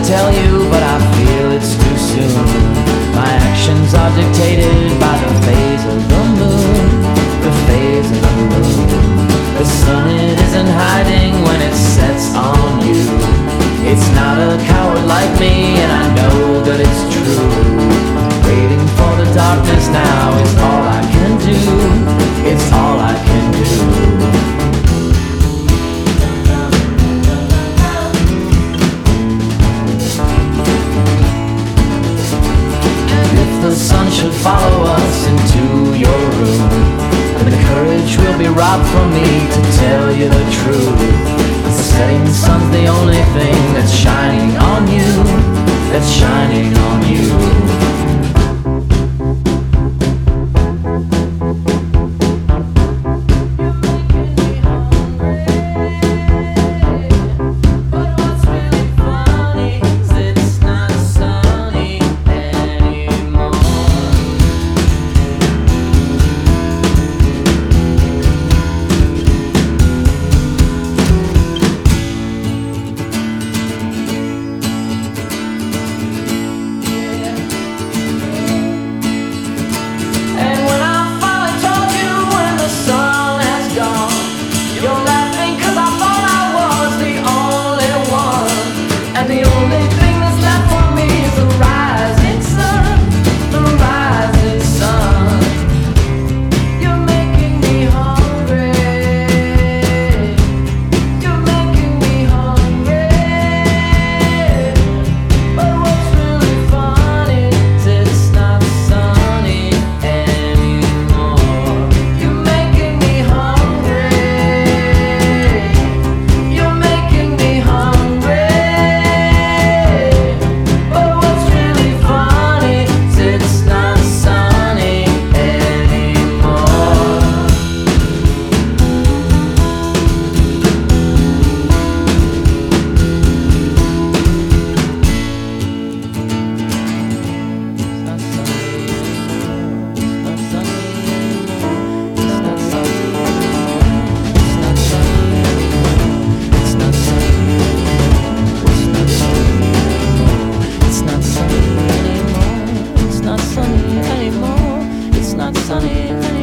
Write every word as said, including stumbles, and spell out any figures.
tell you, but I feel it's too soon. My actions are dictated by the phase of the moon, the phase of the moon. The sun, it isn't hiding when it sets on you. It's not a coward like me, and I know that it's true. Waiting for the darkness now is all I can do. It's all I can do. The sun should follow us into your room, and the courage will be robbed from me to tell you the truth. The setting sun's the only thing that's shining on you, that's shining on you. Sunny anymore. It's not sunny anymore.